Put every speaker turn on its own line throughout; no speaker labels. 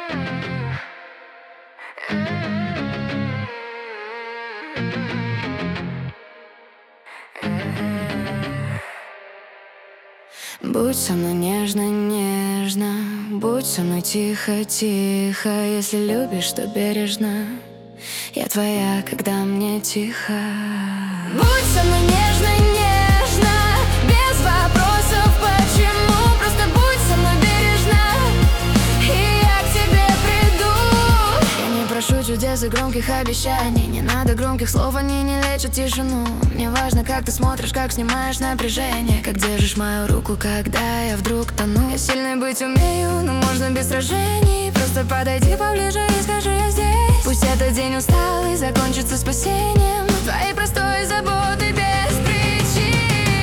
Будь со мной нежно-нежно, будь со мной тихо-тихо. Если любишь, то бережно, я твоя, когда мне тихо. Будь со мной нежно-нежно, без вопросов почему. Просто будь со мной бережно, и я к тебе приду. Я не прошу чудес и громких обещаний, не надо громких слов, они не лечат тишину. Мне важно, как ты смотришь, как снимаешь напряжение, как держишь мою руку, когда я вдруг тону. Я сильной быть умею, но можно без сражений. Просто подойди поближе и скажи: я здесь. Пусть этот день усталый закончится спасением твоей простой заботы без причин.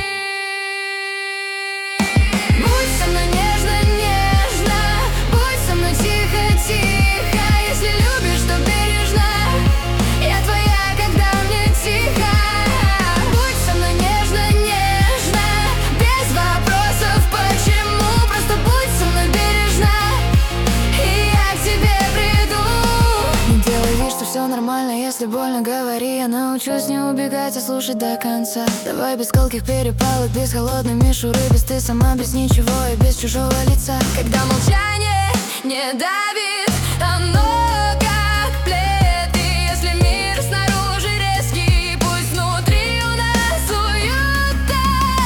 Будь со мной нежно-нежно, будь со мной тихо-тихо. Если любишь, то бережно, я твоя, когда мне тихо. Будь со мной нежно-нежно, без вопросов почему. Просто будь со мной бережно, и я к тебе приду. Не делай вид, что все нормально, если больно, говори. Я научусь не убегать, а слушать до конца. Давай без колких перепалок, без холодной мишуры, без ты сама, без ничего и без чужого лица. Когда молчание не давит, оно как плед. И если мир снаружи резкий, пусть внутри у нас уютно.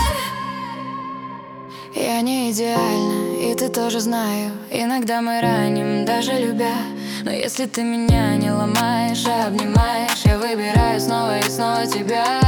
Я не идеальна, и ты тоже знаю. Иногда мы раним, даже любя. Но если ты меня не ломаешь, а обнимаешь, я выбираю снова и снова тебя.